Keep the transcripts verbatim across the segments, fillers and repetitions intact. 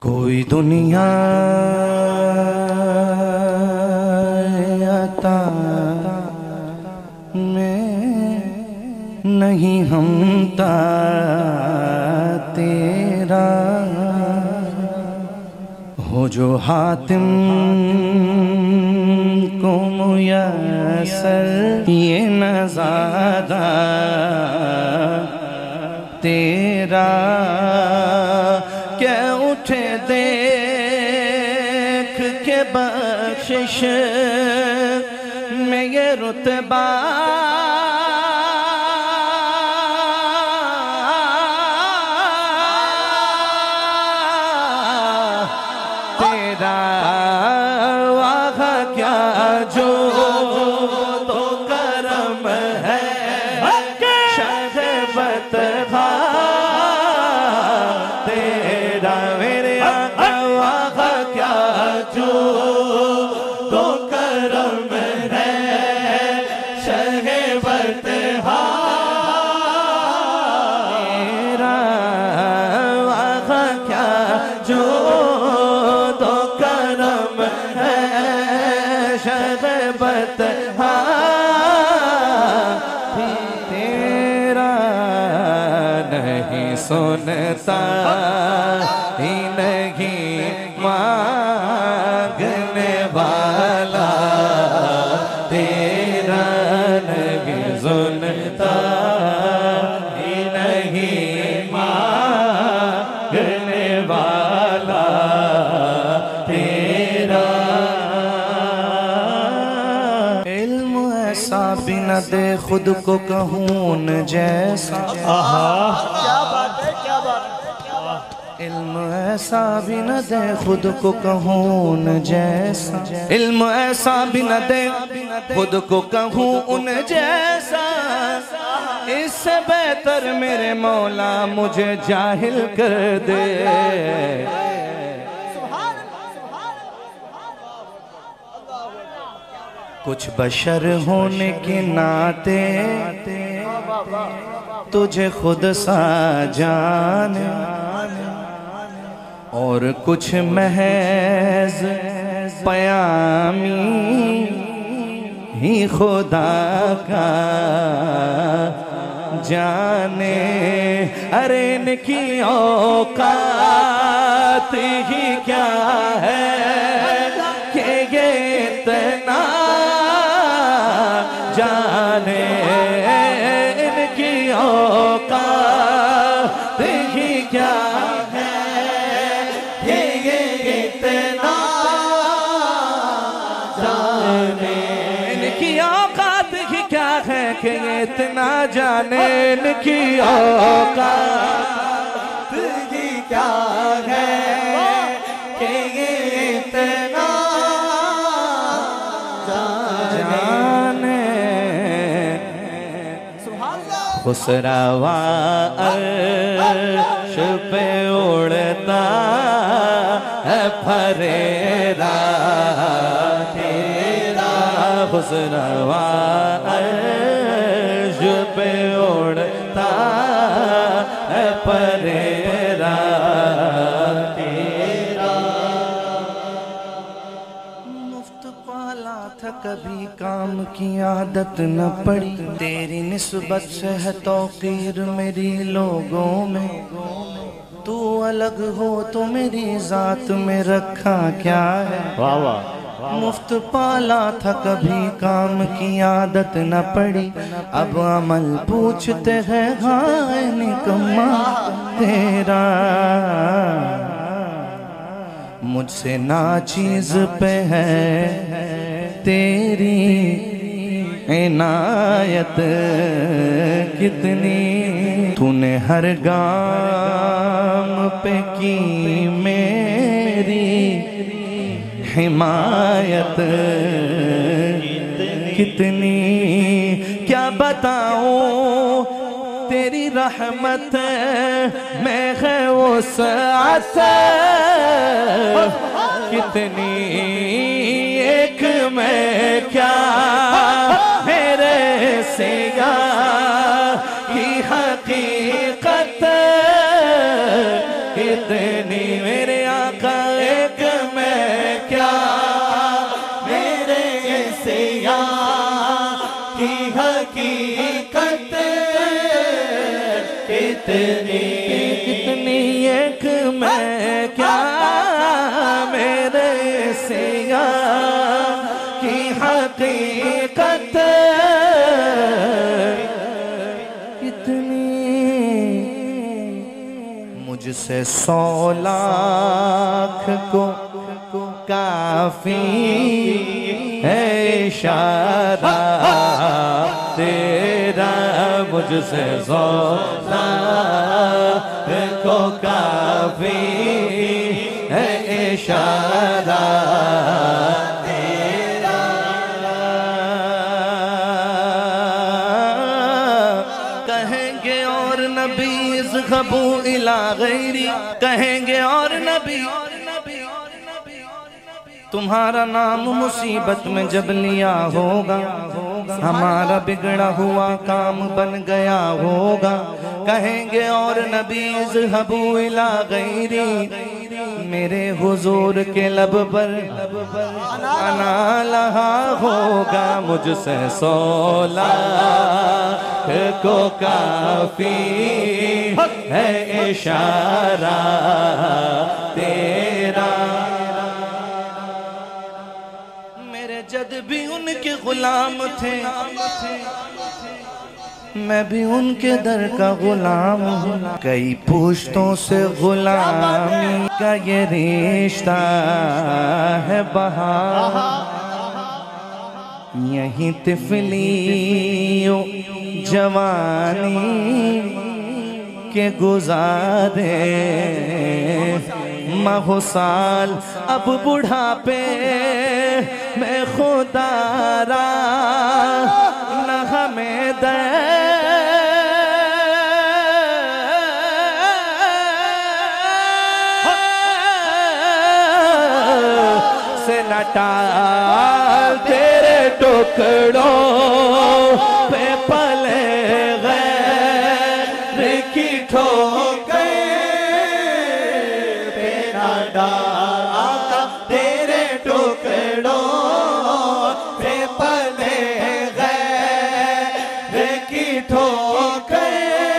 कोई दुनिया आता में नहीं हमता तेरा हो जो हातिम को मुयस्सर ये नज़ारा तेरा क्या उठे देख के बख्शिश में ये रुतबा तेरा वाह क्या जो तो करम है शहबत तेरा मेरे आका वाह क्या जो तो करम है शहबत तेरा वाह क्या जो तो करम है शहबत तेरा नहीं सुनता ही नहीं मांगने वाला तेरा नहीं सुनता ही नहीं मांगने वाला तेरा इल्म ऐसा भी न दे खुद को कहूँ न जैसा इल्म ऐसा भी न दे खुद को कहूँ न जैसा इल्म ऐसा भी न दे खुद को कहूँ उन जैसा इससे बेहतर मेरे मौला मुझे जाहिल कर दे कुछ बशर होने के नाते तुझे खुद सा जाने और कुछ महज पयामी ही खुदा का जाने अरे इनकी औकात ही क्या है कि ये इतना जाने इनकी औकात ही क्या है ये ये इतना जाने इनकी औकात ही क्या है कि ये इतना जाने इनकी औकात ही क्या है कि ये इतना खुसरावा अर्श पे उड़ता है फरेरा तेरा खुसरावा अर्श पे उड़ता है फरेरा तेरा मुफ्त पाला था कभी काम की आदत न पड़ी तेरी निस्बत से है तौकीर मेरी लोगों में तू अलग हो तो मेरी जात में रखा क्या है वाह वाह मुफ्त पाला था कभी काम की आदत न पड़ी अब अमल पूछते हैं हाय निकम्मा तेरा मुझसे नाचीज पे है तेरी इनायत कितनी तूने हर गाम पे की मेरी हिमायत कितनी क्या बताऊं तेरी रहमत में है वो साथ कितनी एक में क्या मेरे सिया की हकीकत कितनी मेरे आँख कितनी कितनी एक मैं क्या मेरे सिया की हकीकत कितनी मुझसे सौ लाख को काफी है इशारा तेरा मुझसे सौ लाख को काफी है इशारा तेरा कहेंगे और नबी ज़ख़बू इला गैरी कहेंगे और नबी तुम्हारा नाम मुसीबत में जब लिया होगा हमारा बिगड़ा हुआ काम बन गया होगा कहेंगे और नबी ज़ख़बू इला गैरी मेरे हुजूर के लब पर अना लहा होगा मुझसे सौ लाख को काफी है इशारा तेरा जद भी उनके गुलाम थे मैं भी उनके दर का गुलाम हूँ कई पुश्तों से गुलामी का ये रिश्ता है बहार यहीं तिफली जवानी के गुजारे महुसाल अब बुढ़ापे मैं खुदारा न हमें दे से न टाल तेरे टुकड़ों पे पले गए की ठोकर पे न डाल तेरे टुकड़ों पे पले गए की ठोकर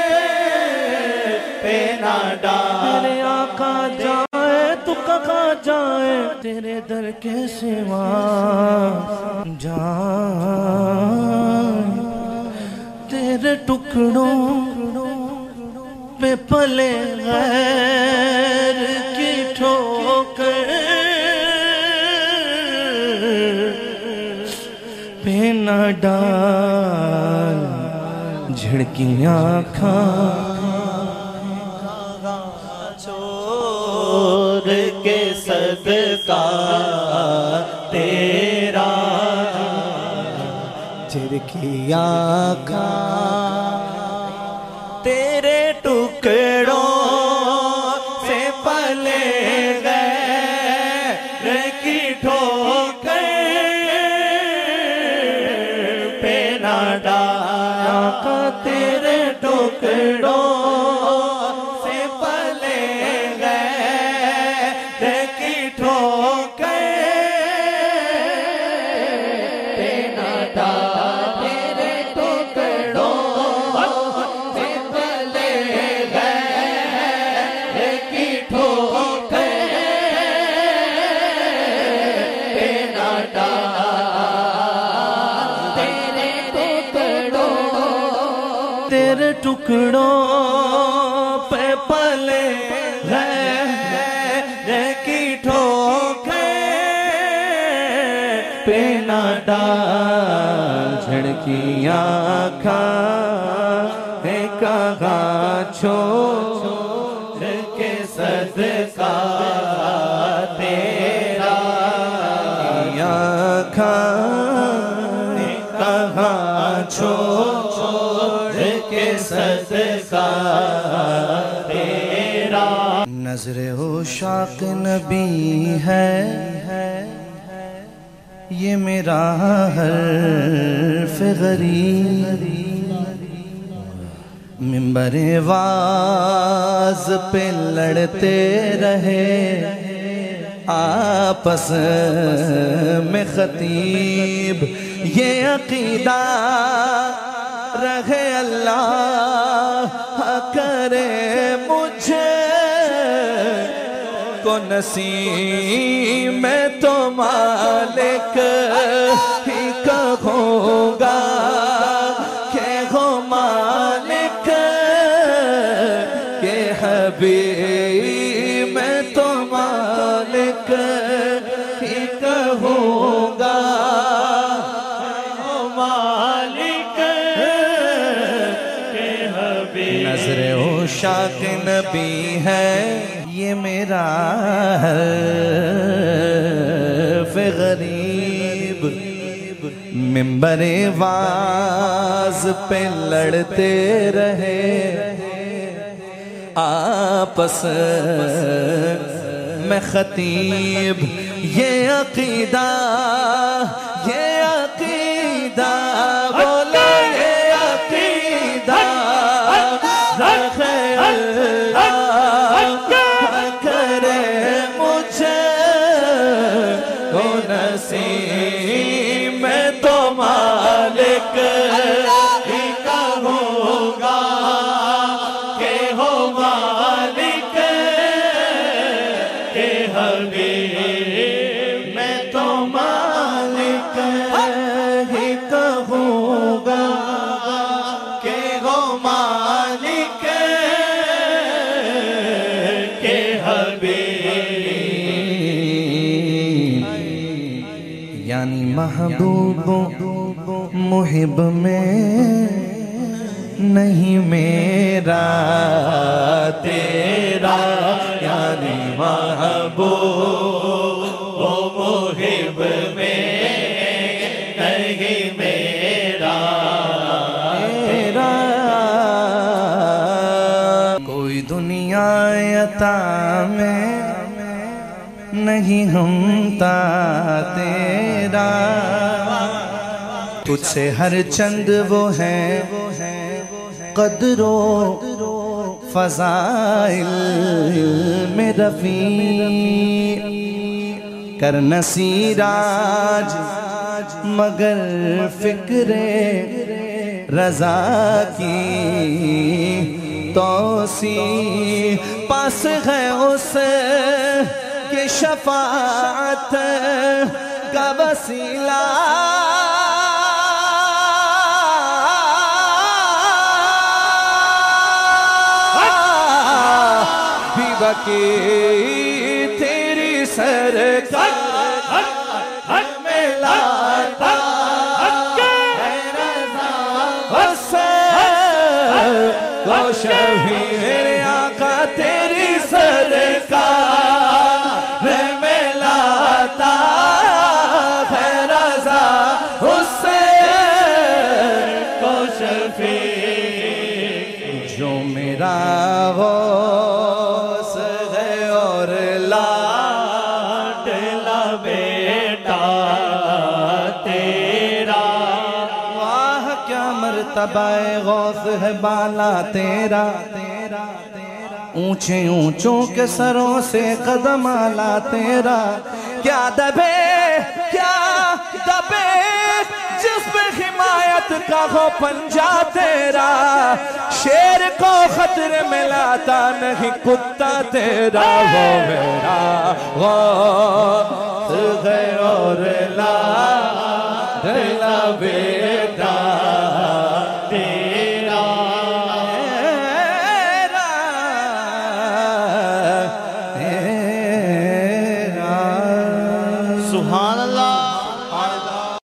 पे न डाल आका जाए तू कहा जाए तेरे दर के सिवा जाए तेरे टुकड़ों पे पले गैर की ठोकर पे न डाल झिड़की आँखां छोड़ के सदका तेरा झिड़की आँखां तेरे टुकड़ों से पले गए की ठोकर पे न डाका तेरे टुकड़ों से पले गए की ठोकर पे न डाका तेरे टुकड़ों तेरे टुकड़ों पे पले गए की ठोकर पे न डाल झड़की आँखां है कहाँ छोड़ के सदका तेरा आँखां कहाँ छोड़ के सदका तेरा नजरे हो शाक नबी है ये मेरा हर्फ गरीब मिंबरे वाज पे लड़ते रहे आपस में खतीब ये अकीदा रहे अल्लाह करे मुझे को नसीब मैं तो मालिक ही कहूँगा के हो मालिक के हबीब मैं तो मालिक ही कहूँगा मालिक के हबीब। नजरे उशाक नबी है ये मेरा हर्फ गरीब, मिंबरे वाज पे लड़ते रहे आपस में खतीब। ये अकीदा ये अकीदा बोलो ये अकीदा रखे अल्लाह करे मुझे को नसीब मैं तो मालिक ही कहूँगा के हो मालिक के हबीब मैं तो मालिक ही कहूँगा के हो मालिक के हबीब। यानी महबूब मुहिब में नहीं मेरा तेरा, यानी महबूब मुहिब में नहीं मेरा तेरा। कोई दुनिया अता में नहीं हमता तेरा, तुझसे हर चंद वो है कदरो फज़ाइल में रफ़ी कर नसीराज मगर फिक्रे रज़ा की तौसी पास है उस के शफाअत का वसीला। की तेरी सरकार में लाता है रज़ा हुसैन को शबीर आका तेरी सरकार में लाता है रज़ा हुसैन को शबीर। जो मेरा हो तबाए गौस है बाला तेरा, ऊंचे ऊंचों के सरों से कदम आला तेरा। क्या दबे क्या दबे जिसमें हिमायत का हो पंजा तेरा, शेर को खतरे में लाता नहीं कुत्ता तेरा। वो मेरा गौस है और ला दिला बे